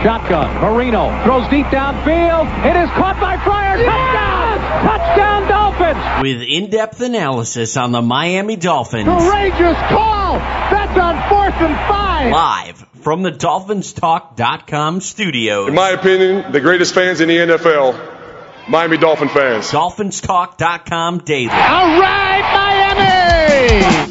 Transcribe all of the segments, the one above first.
Shotgun. Marino throws deep downfield. It is caught by Fryer. Touchdown! Touchdown Dolphins! With in-depth analysis on the Miami Dolphins. Courageous call! That's on 4th and 5! Live from the DolphinsTalk.com studios. In my opinion, the greatest fans in the NFL, Miami Dolphin fans. DolphinsTalk.com daily. All right, Miami!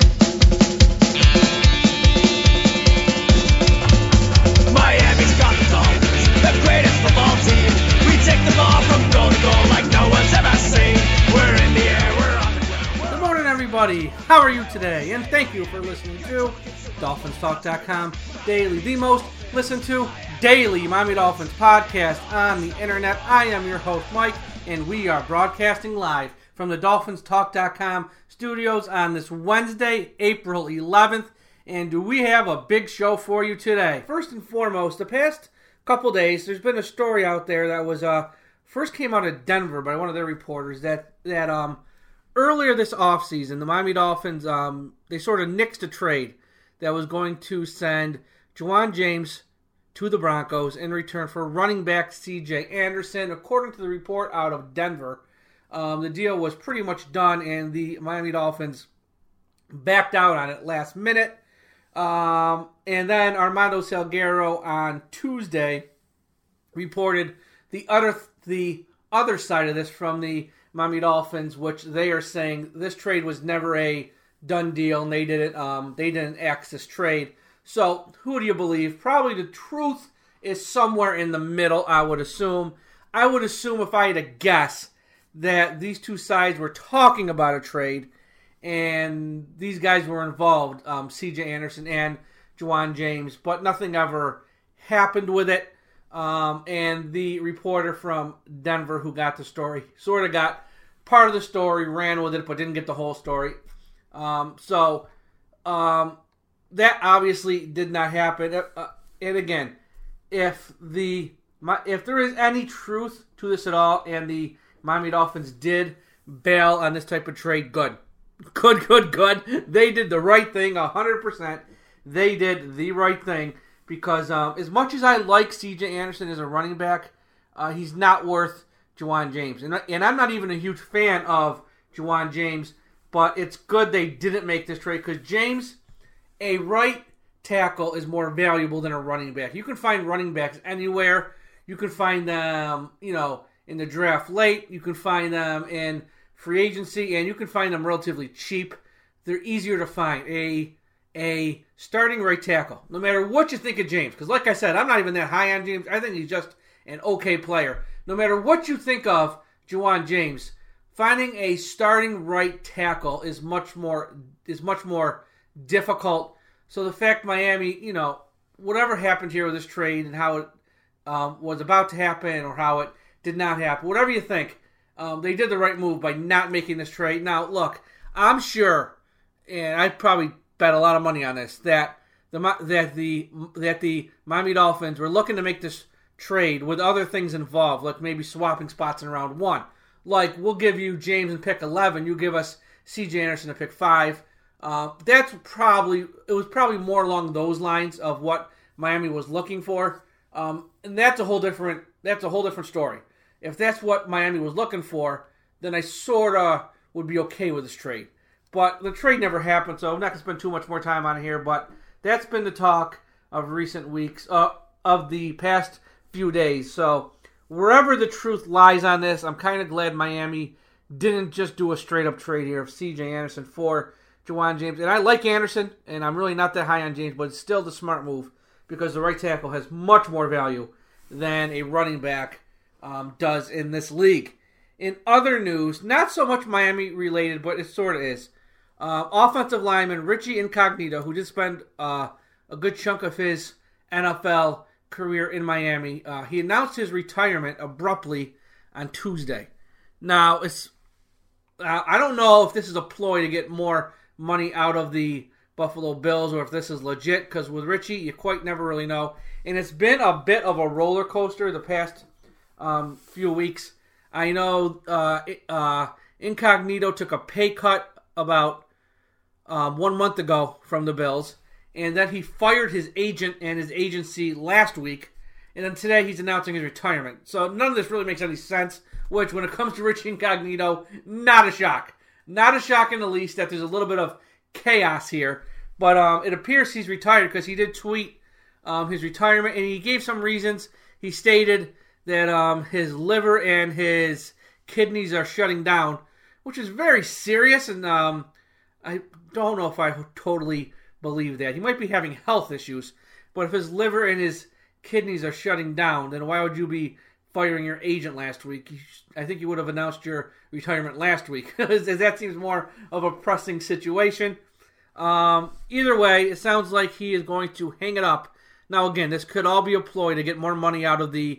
Miami's got the Dolphins, the greatest football team. We take the ball from goal to goal like no one's ever seen. We're in the air, we're on the ground. Good morning, everybody. How are you today? And thank you for listening to DolphinsTalk.com daily, the most listened to daily Miami Dolphins podcast on the internet. I am your host, Mike, and we are broadcasting live from the DolphinsTalk.com studios on this Wednesday, April 11th. And do we have a big show for you today? First and foremost, the past couple days, there's been a story out there that was first came out of Denver by one of their reporters that earlier this offseason, the Miami Dolphins, they sort of nixed a trade that was going to send Ja'Wuan James to the Broncos in return for running back C.J. Anderson. According to the report out of Denver, the deal was pretty much done, and the Miami Dolphins backed out on it last minute. And then Armando Salguero on Tuesday reported the other side of this from the Miami Dolphins, which they are saying this trade was never a done deal, and they didn't axe this trade. So who do you believe? Probably the truth is somewhere in the middle, I would assume. I would assume, if I had to guess, that these two sides were talking about a trade, and these guys were involved, C.J. Anderson and Ja'Wuan James, but nothing ever happened with it. And the reporter from Denver who got the story sort of got part of the story, ran with it, but didn't get the whole story. So that obviously did not happen. And again, if there is any truth to this at all, and the Miami Dolphins did bail on this type of trade, good. They did the right thing 100%. They did the right thing because as much as I like C.J. Anderson as a running back, he's not worth Ja'Wuan James. And I'm not even a huge fan of Ja'Wuan James, but it's good they didn't make this trade because James, a right tackle, is more valuable than a running back. You can find running backs anywhere. You can find them, in the draft late. You can find them in free agency, and you can find them relatively cheap. They're easier to find. A starting right tackle, no matter what you think of James, because like I said, I'm not even that high on James. I think he's just an okay player. No matter what you think of Ja'Wuan James, finding a starting right tackle is much more difficult. So the fact Miami, whatever happened here with this trade and how it was about to happen or how it did not happen, whatever you think, they did the right move by not making this trade. Now, look, I'm sure, and I'd probably bet a lot of money on this, that the Miami Dolphins were looking to make this trade with other things involved, like maybe swapping spots in round 1. Like, we'll give you James in pick 11, you give us C.J. Anderson in pick 5. It was probably more along those lines of what Miami was looking for. And that's a whole different story. If that's what Miami was looking for, then I sort of would be okay with this trade. But the trade never happened, so I'm not going to spend too much more time on it here. But that's been the talk of recent weeks, of the past few days. So wherever the truth lies on this, I'm kind of glad Miami didn't just do a straight-up trade here of C.J. Anderson for Ja'Wuan James. And I like Anderson, and I'm really not that high on James, but it's still the smart move because the right tackle has much more value than a running back does in this league. In other news, not so much Miami related, but it sort of is. Offensive lineman Richie Incognito, who did spend a good chunk of his NFL career in Miami, he announced his retirement abruptly on Tuesday. Now, I don't know if this is a ploy to get more money out of the Buffalo Bills or if this is legit, because with Richie, you quite never really know. And it's been a bit of a roller coaster the past few weeks. I know Incognito took a pay cut about 1 month ago from the Bills, and then he fired his agent and his agency last week, And then today he's announcing his retirement. So none of this really makes any sense, which when it comes to Richie Incognito, not a shock. Not a shock in the least that there's a little bit of chaos here. But it appears he's retired because he did tweet his retirement, and he gave some reasons. He stated that his liver and his kidneys are shutting down, which is very serious, and I don't know if I totally believe that. He might be having health issues, but if his liver and his kidneys are shutting down, then why would you be firing your agent last week? I think you would have announced your retirement last week, as that seems more of a pressing situation. Either way, it sounds like he is going to hang it up. Now, again, this could all be a ploy to get more money out of the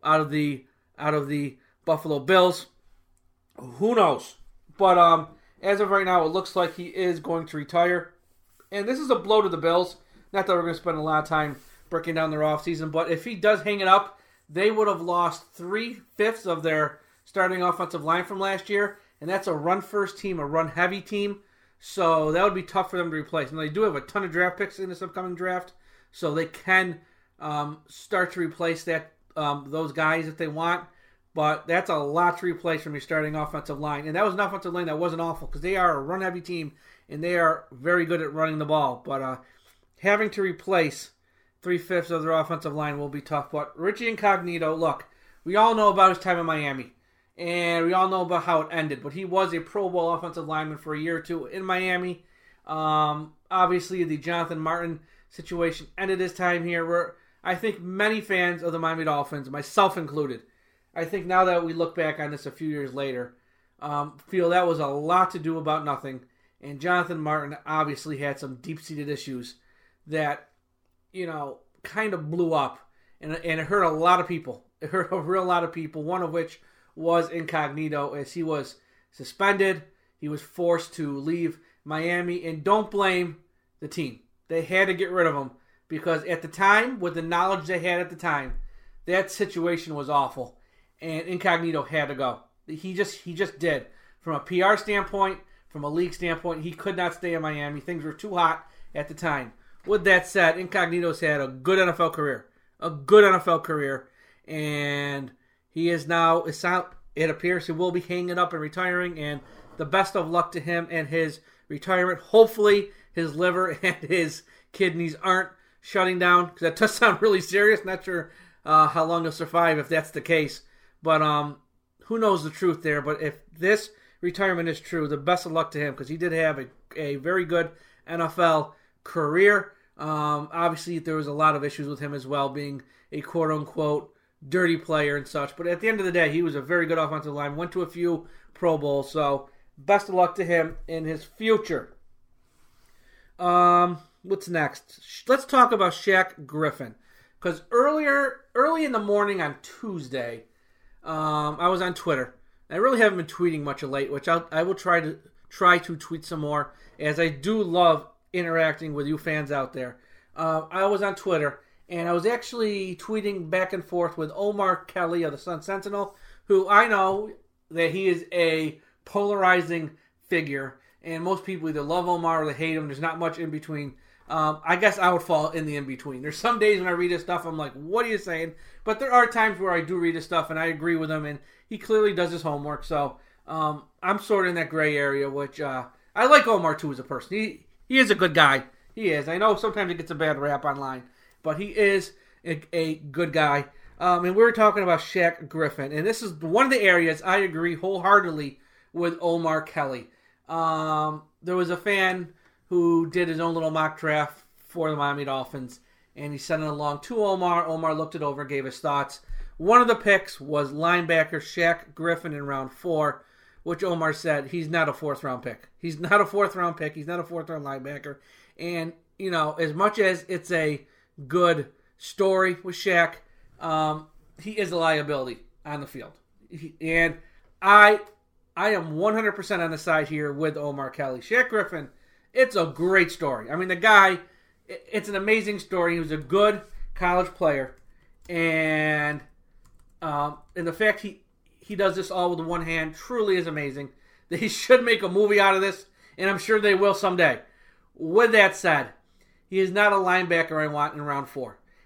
Buffalo Bills. Who knows? But as of right now, it looks like he is going to retire. And this is a blow to the Bills. Not that we're going to spend a lot of time breaking down their offseason, but if he does hang it up, they would have lost 3/5 of their starting offensive line from last year. And that's a run-first team, a run-heavy team. So that would be tough for them to replace. And they do have a ton of draft picks in this upcoming draft, so they can start to replace those guys if they want. But that's a lot to replace from your starting offensive line. And that was an offensive line that wasn't awful because they are a run-heavy team, and they are very good at running the ball. But having to replace 3/5 of their offensive line will be tough. But Richie Incognito, look, we all know about his time in Miami. And we all know about how it ended. But he was a Pro Bowl offensive lineman for a year or two in Miami. Obviously, the Jonathan Martin situation ended his time here. Where I think many fans of the Miami Dolphins, myself included, I think now that we look back on this a few years later, feel that was a lot to do about nothing. And Jonathan Martin obviously had some deep-seated issues that, kind of blew up. And it hurt a lot of people. It hurt a real lot of people, one of which was Incognito, as he was suspended. He was forced to leave Miami, and don't blame the team. They had to get rid of him because at the time, with the knowledge they had at the time, that situation was awful, and Incognito had to go. He just did. From a PR standpoint, from a league standpoint, he could not stay in Miami. Things were too hot at the time. With that said, Incognito's had a good NFL career, and he is now, it appears he will be hanging up and retiring, and the best of luck to him and his retirement. Hopefully his liver and his kidneys aren't shutting down, because that does sound really serious. Not sure how long he'll survive if that's the case. But who knows the truth there. But if this retirement is true, the best of luck to him, because he did have a very good NFL career. Obviously, there was a lot of issues with him as well, being a quote-unquote dirty player and such, but at the end of the day, he was a very good offensive lineman, went to a few Pro Bowls, so best of luck to him in his future. What's next? Let's talk about Shaq Griffin, because early in the morning on Tuesday, I was on Twitter. I really haven't been tweeting much of late, which I will try to tweet some more, as I do love interacting with you fans out there. I was on Twitter, and I was actually tweeting back and forth with Omar Kelly of the Sun Sentinel, who I know that he is a polarizing figure, and most people either love Omar or they hate him. There's not much in between. I guess I would fall in the in-between. There's some days when I read his stuff, I'm like, what are you saying? But there are times where I do read his stuff, and I agree with him, and he clearly does his homework. So I'm sort of in that gray area, which I like Omar, too, as a person. He is a good guy. He is. I know sometimes he gets a bad rap online, but he is a good guy. And we were talking about Shaq Griffin, and this is one of the areas I agree wholeheartedly with Omar Kelly. There was a fan who did his own little mock draft for the Miami Dolphins, and he sent it along to Omar. Omar looked it over, gave his thoughts. One of the picks was linebacker Shaq Griffin in round 4, which Omar said he's not a 4th-round pick. He's not a 4th-round pick. He's not a 4th-round linebacker. And, as much as it's a good story with Shaq, he is a liability on the field. And I am 100% on the side here with Omar Kelly. Shaq Griffin, it's a great story. I mean, the guy, it's an amazing story. He was a good college player. And the fact he does this all with one hand truly is amazing. They should make a movie out of this, and I'm sure they will someday. With that said, he is not a linebacker I want in round 4.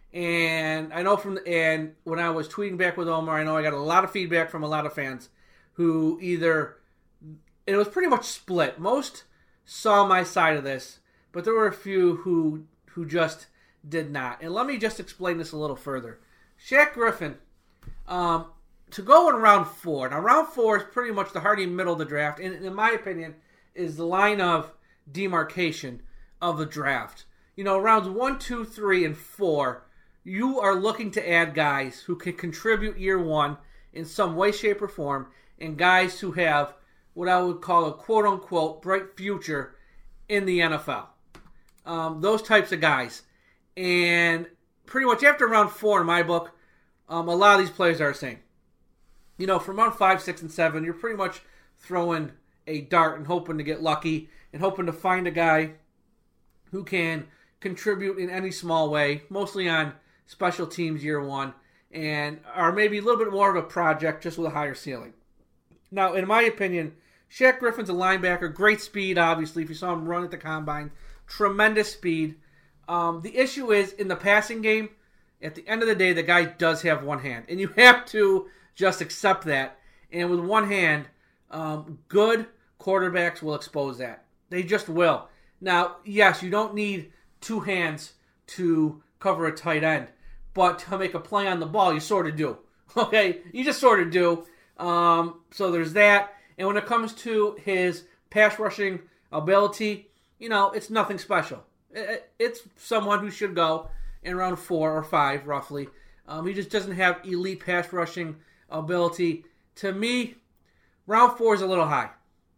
And I know and when I was tweeting back with Omar, I know I got a lot of feedback from a lot of fans who it was pretty much split. Most saw my side of this, but there were a few who just did not. And let me just explain this a little further. Shaq Griffin, to go in round 4. Now, round 4 is pretty much the hearty middle of the draft, and in my opinion, is the line of demarcation of the draft. Rounds 1, 2, 3, and 4, you are looking to add guys who can contribute year one in some way, shape, or form, and guys who have what I would call a quote-unquote bright future in the NFL. Those types of guys. And pretty much after round 4 in my book, a lot of these players are the same. From round 5, 6, and 7, you're pretty much throwing a dart and hoping to get lucky and hoping to find a guy who can contribute in any small way, mostly on special teams year one, and are maybe a little bit more of a project just with a higher ceiling. Now, in my opinion, Shaq Griffin's a linebacker, great speed, obviously, if you saw him run at the combine, tremendous speed. The issue is, in the passing game, at the end of the day, the guy does have one hand, and you have to just accept that. And with one hand, good quarterbacks will expose that. They just will. Now, yes, you don't need two hands to cover a tight end, but to make a play on the ball, you sort of do. Okay? You just sort of do. So there's that. And when it comes to his pass rushing ability, it's nothing special. It's someone who should go in round 4 or 5, roughly. He just doesn't have elite pass rushing ability. To me, round 4 is a little high.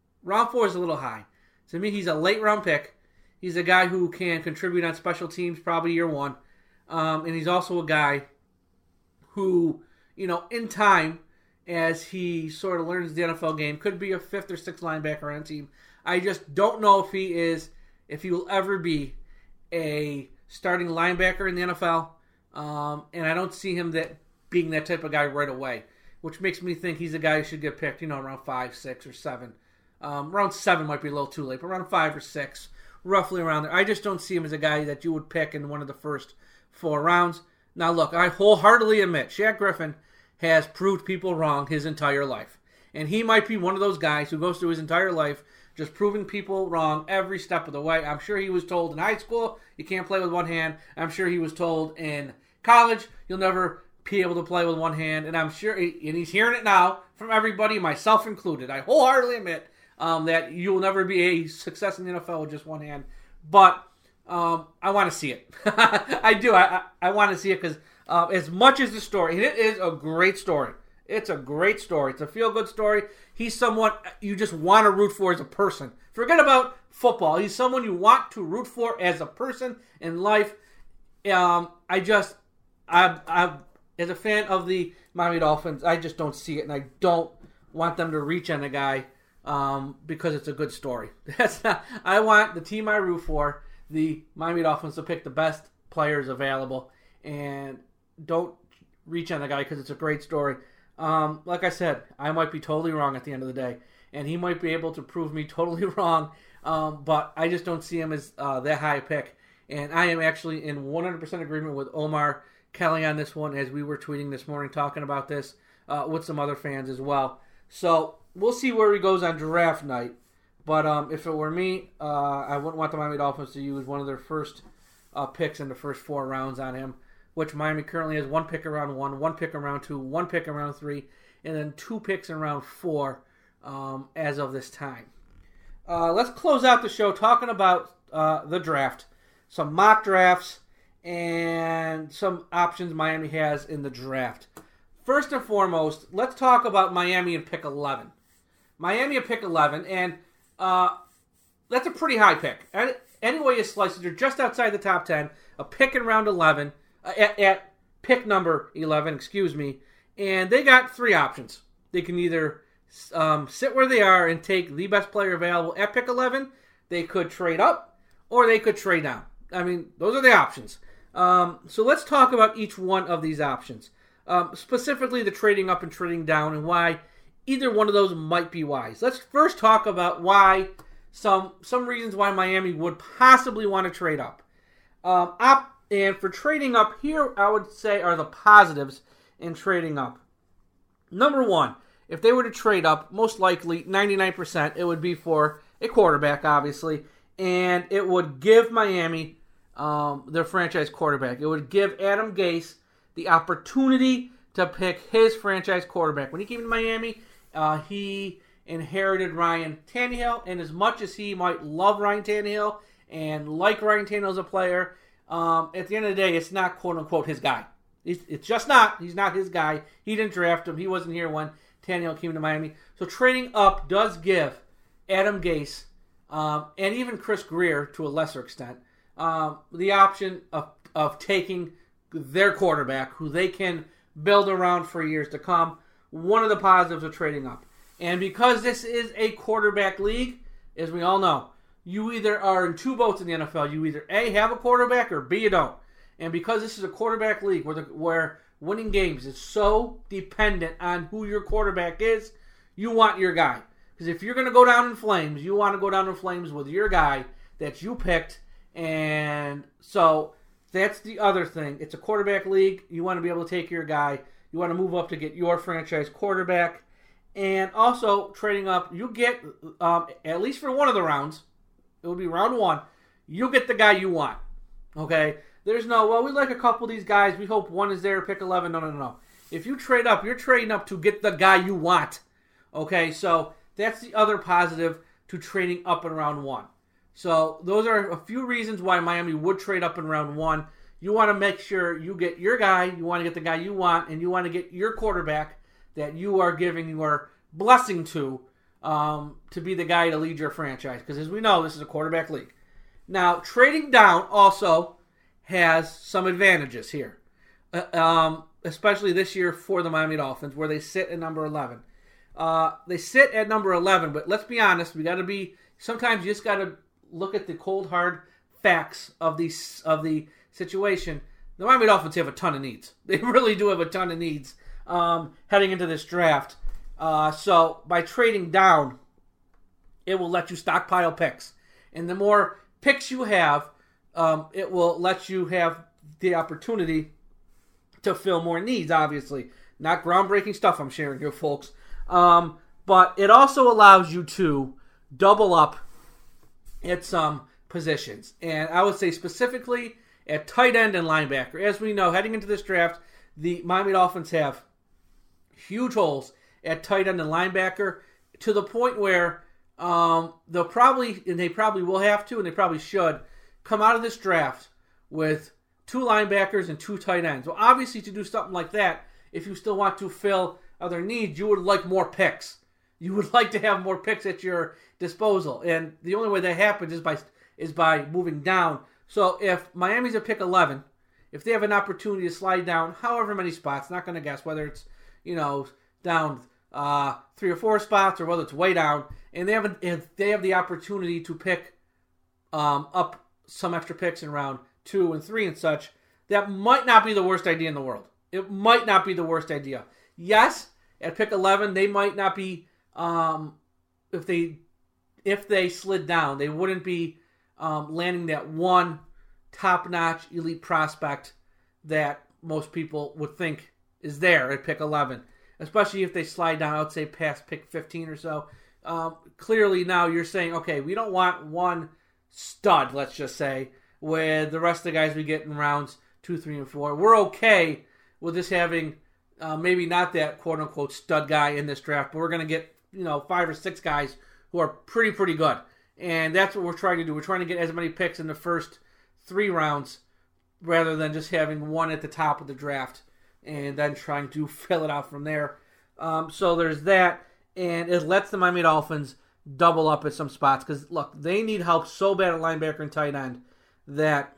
To me, he's a late round pick. He's a guy who can contribute on special teams probably year one. And he's also a guy who, in time, as he sort of learns the NFL game, could be a 5th or 6th linebacker on a team. I just don't know if he will ever be a starting linebacker in the NFL. And I don't see him being that type of guy right away, which makes me think he's a guy who should get picked, around 5, 6, or 7. Round 7 might be a little too late, but around 5 or 6, roughly around there. I just don't see him as a guy that you would pick in one of the first 4 rounds. Now, look, I wholeheartedly admit Shaq Griffin has proved people wrong his entire life. And he might be one of those guys who goes through his entire life just proving people wrong every step of the way. I'm sure he was told in high school, you can't play with one hand. I'm sure he was told in college, you'll never be able to play with one hand. And I'm sure, and he's hearing it now from everybody, myself included. I wholeheartedly admit that you will never be a success in the NFL with just one hand. But I want to see it. I do. I want to see it because as much as the story, and it is a great story. It's a great story. It's a feel-good story. He's someone you just want to root for as a person. Forget about football. He's someone you want to root for as a person in life. I'm as a fan of the Miami Dolphins, I just don't see it, and I don't want them to reach on a guy because it's a good story. I want the team I root for, the Miami Dolphins, to pick the best players available, and don't reach on the guy because it's a great story. Like I said, I might be totally wrong at the end of the day, and he might be able to prove me totally wrong, but I just don't see him as that high a pick. And I am actually in 100% agreement with Omar Kelly on this one, as we were tweeting this morning talking about this with some other fans as well. So we'll see where he goes on draft night. But if it were me, I wouldn't want the Miami Dolphins to use one of their first picks in the first 4 rounds on him, which Miami currently has 1 pick in round 1, 1 pick in round 2, 1 pick in round 3, and then 2 picks in round 4 as of this time. Let's close out the show talking about the draft, some mock drafts, and some options Miami has in the draft. First and foremost, let's talk about Miami and pick 11. Miami at pick 11, and that's a pretty high pick. Any way you slice it, you're just outside the top 10, a pick in round 11, at pick number 11, and they got 3 options. They can either sit where they are and take the best player available at pick 11, they could trade up, or they could trade down. I mean, those are the options. So let's talk about each one of these options. Specifically the trading up and trading down, and why either one of those might be wise. Let's first talk about why some reasons why Miami would possibly want to trade up. And for trading up, here I would say are the positives in trading up. Number one, if they were to trade up, most likely 99%, it would be for a quarterback, obviously, and it would give Miami their franchise quarterback. It would give Adam Gase the opportunity to pick his franchise quarterback. When he came to Miami, he inherited Ryan Tannehill, and as much as he might love Ryan Tannehill and like Ryan Tannehill as a player, at the end of the day, it's not quote-unquote his guy. It's just not. He's not his guy. He didn't draft him. He wasn't here when Tannehill came to Miami. So trading up does give Adam Gase and even Chris Greer, to a lesser extent, the option of taking their quarterback, who they can build around for years to come. One of the positives of trading up. And because this is a quarterback league, as we all know, you either are in two boats in the NFL. You either A, have a quarterback, or B, you don't. And because this is a quarterback league where winning games is so dependent on who your quarterback is, you want your guy. Because if you're going to go down in flames, you want to go down in flames with your guy that you picked. And so that's the other thing. It's a quarterback league. You want to be able to take your guy. You want to move up to get your franchise quarterback. And also, trading up, you get, at least for one of the rounds, it would be round one, you'll get the guy you want. Okay? There's no, well, we like a couple of these guys. We hope one is there, pick 11. No. If you trade up, you're trading up to get the guy you want. Okay? So that's the other positive to trading up in round one. So those are a few reasons why Miami would trade up in round one. You want to make sure you get your guy, you want to get the guy you want, and you want to get your quarterback that you are giving your blessing to be the guy to lead your franchise. Because as we know, this is a quarterback league. Now, trading down also has some advantages here. Especially this year for the Miami Dolphins, where they sit at number 11. They sit at number 11, but let's be honest, sometimes you just got to look at the cold, hard facts of the situation. The Miami Dolphins have a ton of needs. They really do have a ton of needs heading into this draft. So by trading down, it will let you stockpile picks. And the more picks you have, it will let you have the opportunity to fill more needs, obviously. Not groundbreaking stuff I'm sharing here, folks. But it also allows you to double up at some positions. And I would say specifically at tight end and linebacker. As we know, heading into this draft, the Miami Dolphins have huge holes at tight end and linebacker, to the point where they probably will have to, and they probably should, come out of this draft with 2 linebackers and 2 tight ends. Well, obviously, to do something like that, if you still want to fill other needs, you would like more picks. You would like to have more picks at your disposal. And the only way that happens is by moving down. So if Miami's at pick 11, if they have an opportunity to slide down however many spots, not going to guess whether it's, down 3 or 4 spots or whether it's way down, and they have the opportunity to pick up some extra picks in round 2 and 3 and such, that might not be the worst idea in the world. It might not be the worst idea. Yes, at pick 11, they might not be, if they slid down, they wouldn't be landing that one top-notch elite prospect that most people would think is there at pick 11. Especially if they slide down, I would say past pick 15 or so. Clearly now you're saying, okay, we don't want one stud, let's just say, with the rest of the guys we get in rounds 2, 3, and 4. We're okay with just having maybe not that quote-unquote stud guy in this draft, but we're going to get 5 or 6 guys who are pretty good. And that's what we're trying to do. We're trying to get as many picks in the first 3 rounds rather than just having one at the top of the draft and then trying to fill it out from there. So there's that, and it lets the Miami Dolphins double up at some spots. Because, look, they need help so bad at linebacker and tight end that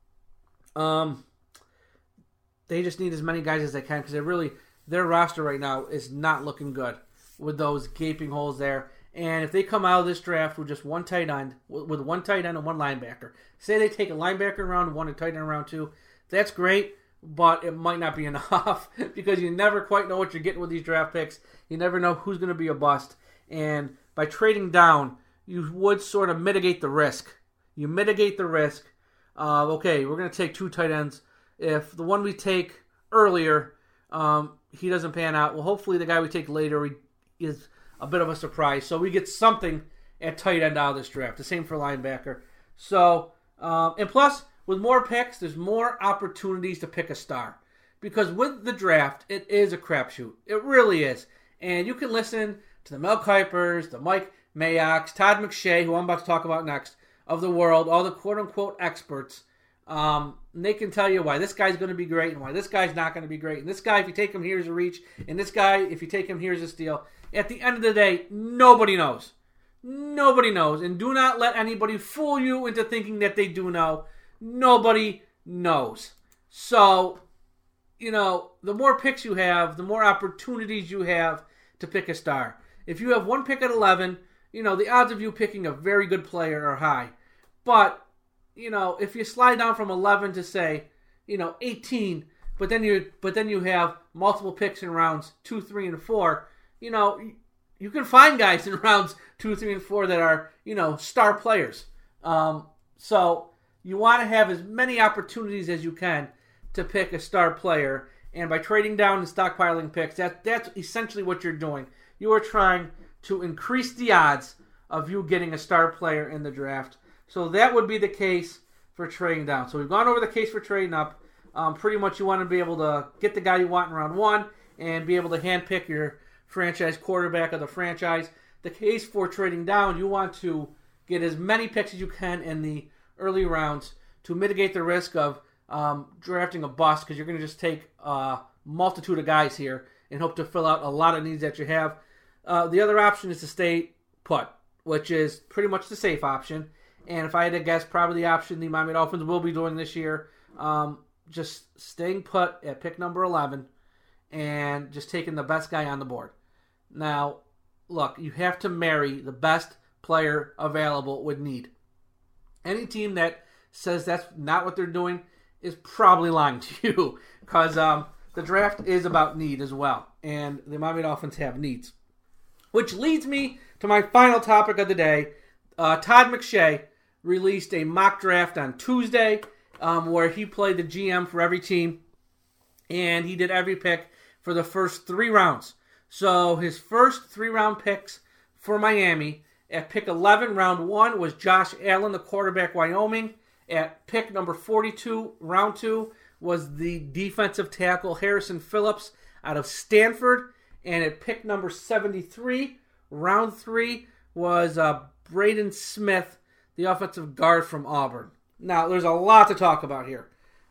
they just need as many guys as they can, because their roster right now is not looking good with those gaping holes there. And if they come out of this draft with just one tight end, with one tight end and one linebacker, say they take a linebacker in round 1 and tight end in round 2, that's great. But it might not be enough because you never quite know what you're getting with these draft picks. You never know who's going to be a bust. And by trading down, you would sort of mitigate the risk. You mitigate the risk okay, we're going to take 2 tight ends. If the one we take earlier, he doesn't pan out, well, hopefully the guy we take later is a bit of a surprise. So we get something at tight end out of this draft. The same for linebacker. So, and plus, with more picks, there's more opportunities to pick a star. Because with the draft, it is a crapshoot. It really is. And you can listen to the Mel Kipers, the Mike Mayock's, Todd McShay, who I'm about to talk about next, of the world, all the quote-unquote experts. They can tell you why this guy's going to be great and why this guy's not going to be great. And this guy, if you take him, here's a reach. And this guy, if you take him, here's a steal. At the end of the day, nobody knows. Nobody knows. And do not let anybody fool you into thinking that they do know. Nobody knows. So, the more picks you have, the more opportunities you have to pick a star. If you have 1 pick at 11, the odds of you picking a very good player are high. But, if you slide down from 11 to say, 18, but then you have multiple picks in rounds 2, 3, and 4, you can find guys in rounds 2, 3, and 4 that are, star players. So you want to have as many opportunities as you can to pick a star player. And by trading down and stockpiling picks, that's essentially what you're doing. You are trying to increase the odds of you getting a star player in the draft. So that would be the case for trading down. So we've gone over the case for trading up. Pretty much you want to be able to get the guy you want in round 1 and be able to handpick your franchise quarterback of the franchise. The case for trading down, you want to get as many picks as you can in the early rounds to mitigate the risk of drafting a bust, because you're going to just take a multitude of guys here and hope to fill out a lot of needs that you have. The other option is to stay put, which is pretty much the safe option. And if I had to guess, probably the option the Miami Dolphins will be doing this year, just staying put at pick number 11 and just taking the best guy on the board. Now, look, you have to marry the best player available with need. Any team that says that's not what they're doing is probably lying to you, because the draft is about need as well, and the Miami Dolphins have needs. Which leads me to my final topic of the day. Todd McShay released a mock draft on Tuesday where he played the GM for every team, and he did every pick for the first 3 rounds. So his first 3-round picks for Miami, at pick 11, round 1, was Josh Allen, the quarterback, Wyoming. At pick number 42, round 2, was the defensive tackle Harrison Phillips out of Stanford. And at pick number 73, round 3, was Braden Smith, the offensive guard from Auburn. Now, there's a lot to talk about here.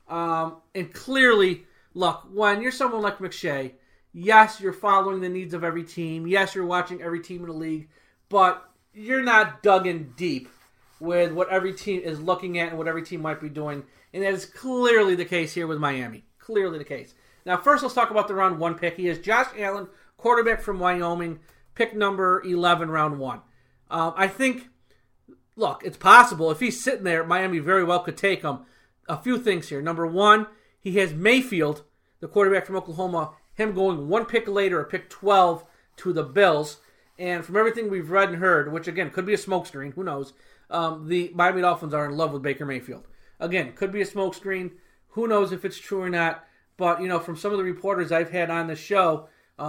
And clearly, look, when you're someone like McShay, yes, you're following the needs of every team. Yes, you're watching every team in the league. But you're not dug in deep with what every team is looking at and what every team might be doing. And that is clearly the case here with Miami. Clearly the case. Now, first let's talk about the round 1 pick. He is Josh Allen, quarterback from Wyoming, pick number 11, round 1. I think, look, it's possible. If he's sitting there, Miami very well could take him. A few things here. Number 1, he has Mayfield, the quarterback from Oklahoma, him going 1 pick later, pick 12, to the Bills. And from everything we've read and heard, which again could be a smokescreen, who knows, the Miami Dolphins are in love with Baker Mayfield. Again, could be a smokescreen. Who knows if it's true or not? But from some of the reporters I've had on the show,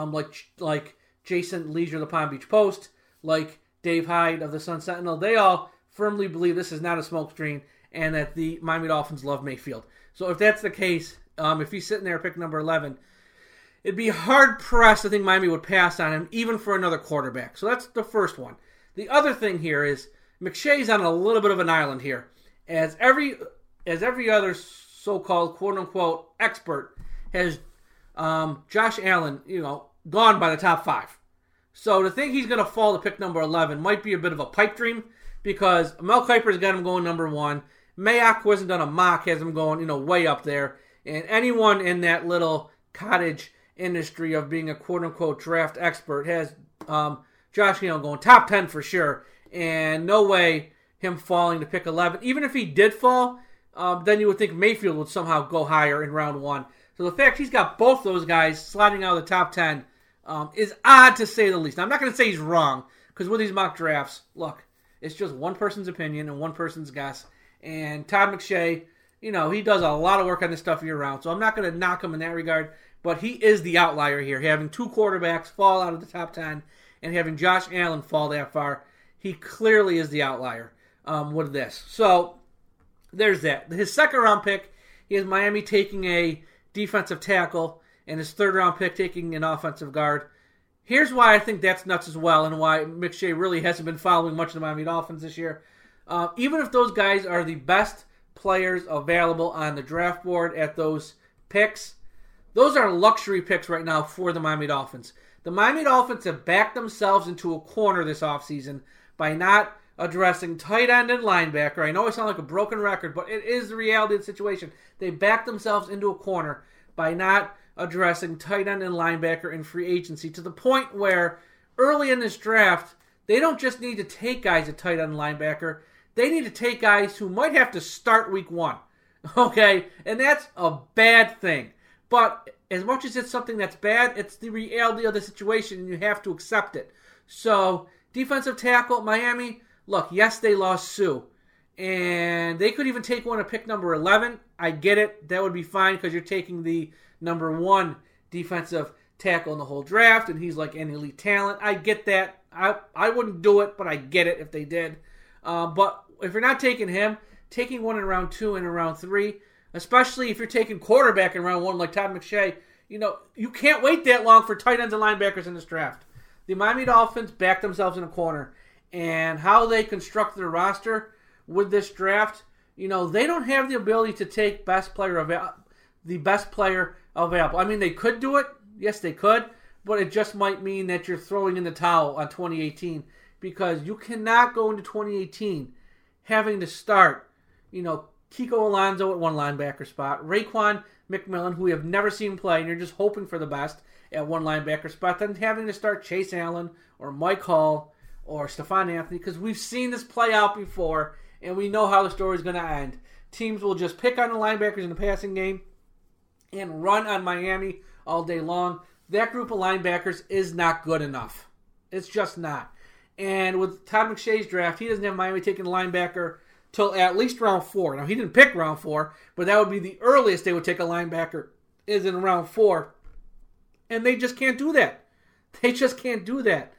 like Jason Leisure of the Palm Beach Post, like Dave Hyde of the Sun Sentinel, they all firmly believe this is not a smokescreen and that the Miami Dolphins love Mayfield. So if that's the case, if he's sitting there at pick number 11, it'd be hard-pressed to think Miami would pass on him, even for another quarterback. So that's the first one. The other thing here is McShay's on a little bit of an island here. As every other so-called quote-unquote expert has Josh Allen, gone by the top 5. So to think he's going to fall to pick number 11 might be a bit of a pipe dream, because Mel Kiper's got him going number 1. Mayock, who hasn't done a mock, has him going, way up there. And anyone in that little cottage industry of being a quote-unquote draft expert has Josh Allen going top 10 for sure. And no way him falling to pick 11. Even if he did fall, then you would think Mayfield would somehow go higher in round 1. So the fact he's got both those guys sliding out of the top 10 is odd, to say the least. Now, I'm not going to say he's wrong, because with these mock drafts, look, it's just one person's opinion and one person's guess. And Todd McShay, he does a lot of work on this stuff year-round, so I'm not going to knock him in that regard, but he is the outlier here, having two quarterbacks fall out of the top 10 and having Josh Allen fall that far. He clearly is the outlier with this. So there's that. His second-round pick, he has Miami taking a defensive tackle, and his third-round pick taking an offensive guard. Here's why I think that's nuts as well, and why McShay really hasn't been following much of the Miami Dolphins this year. Even if those guys are the best players available on the draft board at those picks, those are luxury picks right now for the Miami Dolphins. The Miami Dolphins have backed themselves into a corner this offseason by not addressing tight end and linebacker. I know I sound like a broken record, but it is the reality of the situation. They backed themselves into a corner by not addressing tight end and linebacker in free agency, to the point where early in this draft, they don't just need to take guys at tight end and linebacker. They need to take guys who might have to start week 1. Okay? And that's a bad thing. But as much as it's something that's bad, it's the reality of the situation, and you have to accept it. So, defensive tackle, Miami, look, yes, they lost Sue. And they could even take one at pick number 11. I get it. That would be fine because you're taking the number 1 defensive tackle in the whole draft, and he's like an elite talent. I get that. I wouldn't do it, but I get it if they did. But if you're not taking him, taking one in round 2 and in round 3, especially if you're taking quarterback in round 1 like Todd McShay, you can't wait that long for tight ends and linebackers in this draft. The Miami Dolphins backed themselves in a corner, and how they construct their roster with this draft, they don't have the ability to take the best player available. I mean, they could do it. Yes, they could. But it just might mean that you're throwing in the towel on 2018, because you cannot go into 2018 having to start, Kiko Alonso at one linebacker spot, Raekwon McMillan, who we have never seen play, and you're just hoping for the best at one linebacker spot, then having to start Chase Allen or Mike Hall or Stephon Anthony, because we've seen this play out before, and we know how the story is going to end. Teams will just pick on the linebackers in the passing game and run on Miami all day long. That group of linebackers is not good enough. It's just not. And with Todd McShay's draft, he doesn't have Miami taking a linebacker till at least round 4. Now, he didn't pick round 4, but that would be the earliest they would take a linebacker, is in round 4. And they just can't do that. They just can't do that.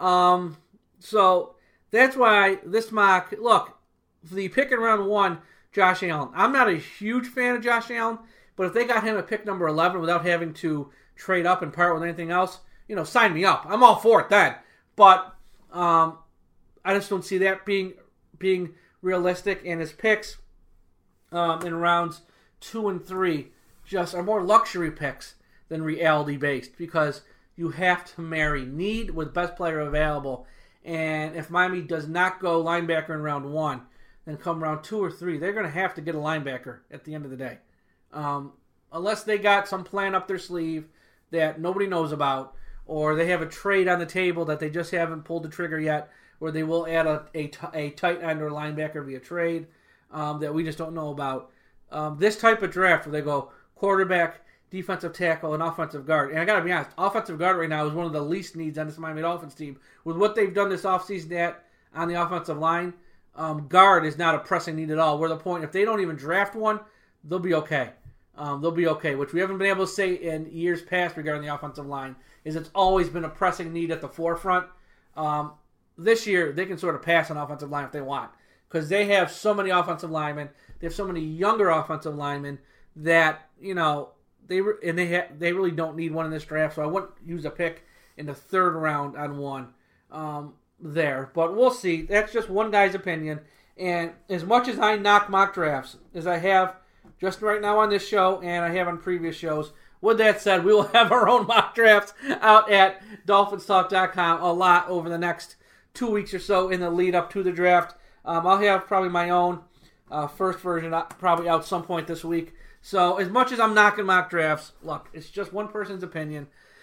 So that's why this mock, look, the pick in round 1, Josh Allen. I'm not a huge fan of Josh Allen, but if they got him at pick number 11 without having to trade up and part with anything else, sign me up. I'm all for it then. But I just don't see that being realistic. And his picks in rounds 2 and 3 just are more luxury picks than reality-based, because you have to marry need with best player available. And if Miami does not go linebacker in round 1, then come round 2 or 3, they're going to have to get a linebacker at the end of the day. Unless they got some plan up their sleeve that nobody knows about, or they have a trade on the table that they just haven't pulled the trigger yet, where they will add a tight end or linebacker via trade that we just don't know about. This type of draft where they go quarterback, defensive tackle, and offensive guard. And I got to be honest, offensive guard right now is one of the least needs on this Miami Dolphins team. With what they've done this offseason on the offensive line, guard is not a pressing need at all. We're at the point, if they don't even draft one, they'll be okay. They'll be okay, which we haven't been able to say in years past regarding the offensive line, is it's always been a pressing need at the forefront. This year, they can sort of pass on offensive line if they want, because they have so many offensive linemen. They have so many younger offensive linemen that, they really don't need one in this draft, so I wouldn't use a pick in the 3rd round on one there. But we'll see. That's just one guy's opinion. And as much as I knock mock drafts, as I have just right now on this show and I have on previous shows, with that said, we will have our own mock drafts out at DolphinsTalk.com a lot over the next 2 weeks or so in the lead up to the draft. I'll have probably my own first version probably out some point this week. So as much as I'm knocking mock drafts, look, it's just one person's opinion,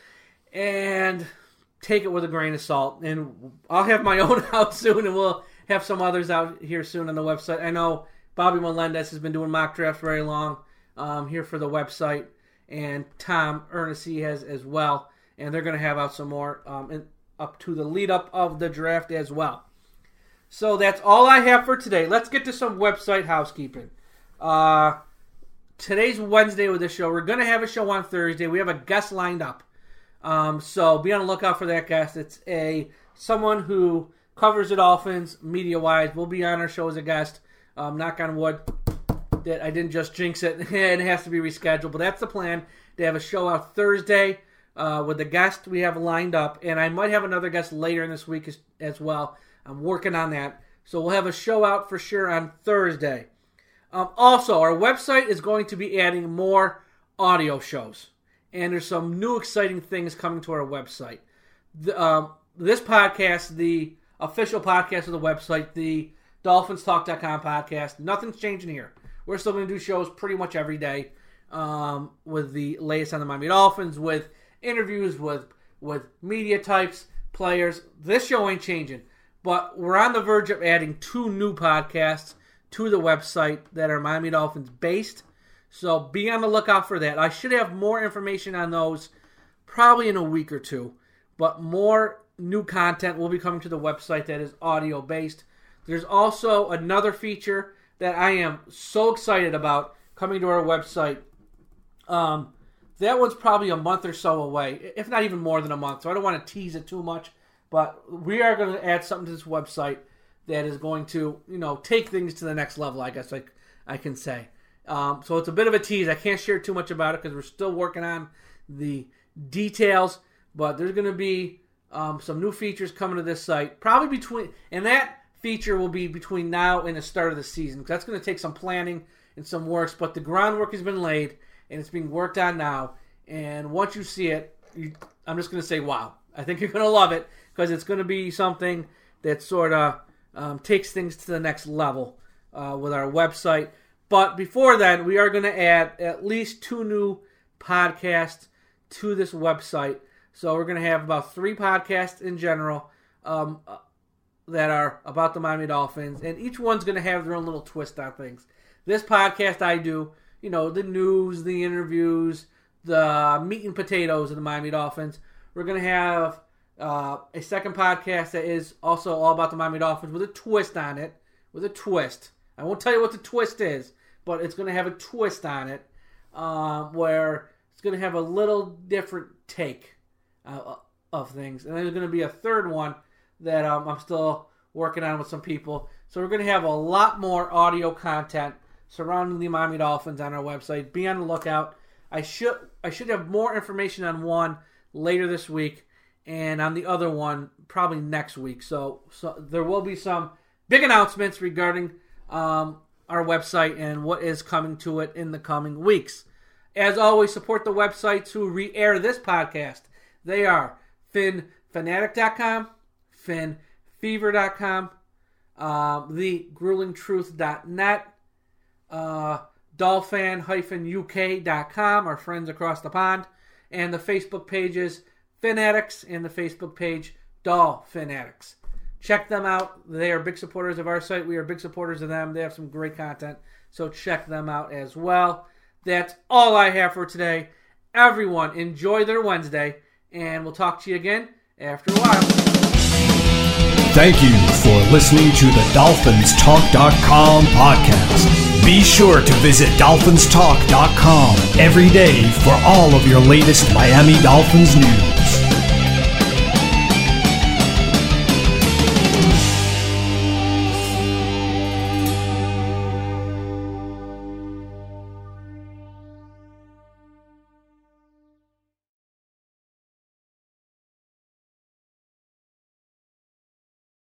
and take it with a grain of salt. And I'll have my own out soon, and we'll have some others out here soon on the website. I know Bobby Melendez has been doing mock drafts very long here for the website, and Tom Ernest has as well, and they're going to have out some more up to the lead up of the draft as well. So that's all I have for today. Let's get to some website housekeeping. Today's Wednesday with the show. We're going to have a show on Thursday. We have a guest lined up. So be on the lookout for that guest. It's someone who covers the Dolphins media-wise. We'll be on our show as a guest. Knock on wood that I didn't just jinx it and it has to be rescheduled. But that's the plan. They have a show out Thursday with the guest we have lined up. And I might have another guest later in this week as well. I'm working on that. So we'll have a show out for sure on Thursday. Also, our website is going to be adding more audio shows. And there's some new exciting things coming to our website. This podcast, the official podcast of the website, the DolphinsTalk.com podcast, nothing's changing here. We're still going to do shows pretty much every day with the latest on the Miami Dolphins, with interviews with media types, players. This show ain't changing. But we're on the verge of adding 2 new podcasts to the website that are Miami Dolphins based. So be on the lookout for that. I should have more information on those probably in a week or two. But more new content will be coming to the website that is audio based. There's also another feature that I am so excited about coming to our website. That one's probably a month or so away, if not even more than a month. So I don't want to tease it too much. But we are going to add something to this website that is going to, take things to the next level, I guess I can say. So it's a bit of a tease. I can't share too much about it because we're still working on the details. But there's going to be some new features coming to this site. Probably and that feature will be between now and the start of the season. Because that's going to take some planning and some work. But the groundwork has been laid and it's being worked on now. And once you see it, I'm just going to say, wow. I think you're going to love it. Because it's going to be something that sort of takes things to the next level with our website. But before that, we are going to add at least 2 new podcasts to this website. So we're going to have about 3 podcasts in general that are about the Miami Dolphins. And each one's going to have their own little twist on things. This podcast I do, the news, the interviews, the meat and potatoes of the Miami Dolphins. We're going to have a second podcast that is also all about the Miami Dolphins with a twist on it. With a twist. I won't tell you what the twist is, but it's going to have a twist on it where it's going to have a little different take of things. And there's going to be a third one that I'm still working on with some people. So we're going to have a lot more audio content surrounding the Miami Dolphins on our website. Be on the lookout. I should have more information on one later this week. And on the other one, probably next week. So there will be some big announcements regarding our website and what is coming to it in the coming weeks. As always, support the websites who re-air this podcast. They are FinFanatic.com, FinFever.com, TheGruelingTruth.net, Dolphin-UK.com, our friends across the pond, and the Facebook pages Fanatics and the Facebook page Dolphinatics. Check them out. They are big supporters of our site. We are big supporters of them. They have some great content, so check them out as well. That's all I have for today. Everyone, enjoy their Wednesday, and we'll talk to you again after a while. Thank you for listening to the DolphinsTalk.com podcast. Be sure to visit DolphinsTalk.com every day for all of your latest Miami Dolphins news.